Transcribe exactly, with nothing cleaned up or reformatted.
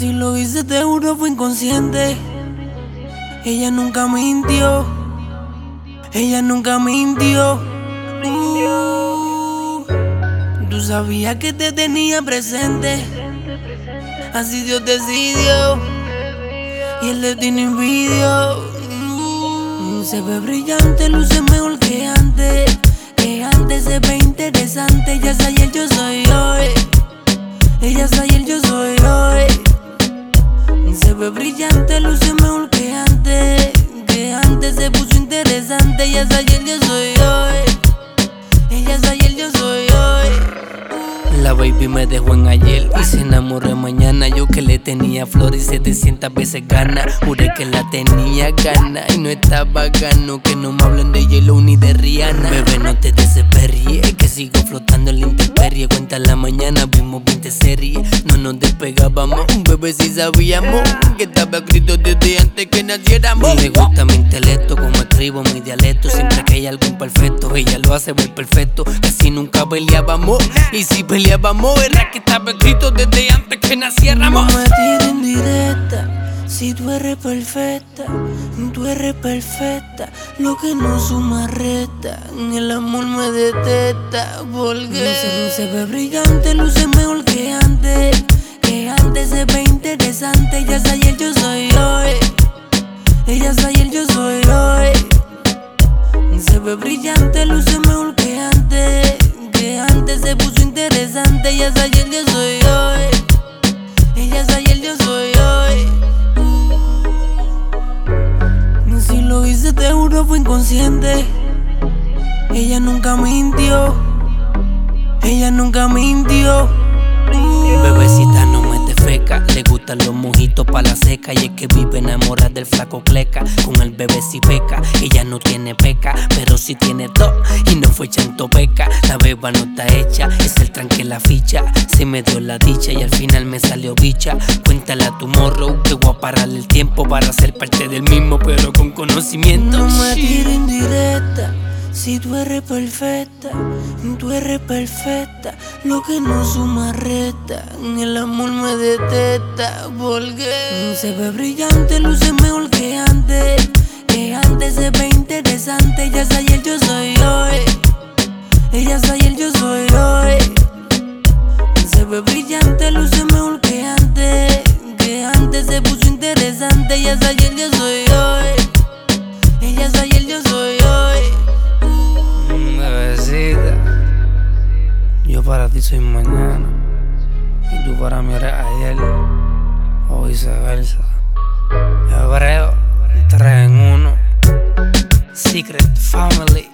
Si lo hice te juro fue inconsciente. Ella nunca mintió. Ella nunca mintió. Uh, tú sabías que te tenía presente. Así Dios decidió. Y el destino impidió. Uh, se ve brillante, luce mejor que antes. Que antes se ve interesante. Ella es ayer, yo soy hoy. Ella es ayer, yo soy hoy. Se ve brillante, luce mejor que antes. Que antes se puso interesante. Ella es ayer, yo soy hoy. Ella es ayer, yo soy hoy. La baby me dejó en ayer y se enamoró mañana. Yo que le tenía flores y setecientas veces gana. Juré que la tenía gana y no estaba gano. Que no me hablen de J-Lo ni de Rihanna. Bebé, no te desesperies, que sigo flotando en la intemperie. Cuenta la mañana, vimos veinte series. No nos despegábamos, bebé, si sabíamos que estaba escrito desde antes que naciéramos. Me gusta mi intelecto, como escribo mi dialecto. Siempre que hay algo imperfecto, ella lo hace ver perfecto. Casi nunca peleábamos, y si peleábamos era que estaba escrito desde antes que naciéramos. No me tires en directa, si tú eres perfecta, tú eres perfecta. Lo que no suma resta, el amor me detesta. Porque se, se ve brillante, luce mejor que antes. Que antes se ve interesante. Ella es ayer, yo soy hoy. Ella es ayer, yo soy hoy. Se ve brillante, luce mejor que antes. Que antes se puso interesante. Ella es ayer, yo soy hoy. Ella es ayer, yo soy hoy. uh. Si lo hice te juro fue inconsciente. Ella nunca mintió. Ella nunca mintió. uh. Bebecita no me te feca, le gustan los mojitos pa' la seca. Y es que vive enamorada del flaco Cleca. Con el bebé si peca, ella no tiene peca, pero sí tiene dos y no fue chanto peca. La beba no está hecha, es el tranque la ficha. Se me dio la dicha y al final me salió bicha. Cuéntale a tu morro que voy a pararle el tiempo para ser parte del mismo, pero con conocimiento. No me tires indirecta, si tú eres perfecta, tú eres perfecta. Lo que no suma resta, el amor me detesta. Porque se ve brillante, luce mejor que antes. Que antes se ve interesante. Ella es ayer, yo soy hoy. Ella es ayer, yo soy hoy. Se ve brillante, luce mejor que antes. Que antes se puso interesante. Ella es ayer, yo soy hoy. Ella es ayer, yo soy hoy. Bebecita, yo para ti soy mañana y tú para mí eres ayer o viceversa. Hebreo tres en uno. Secret Family.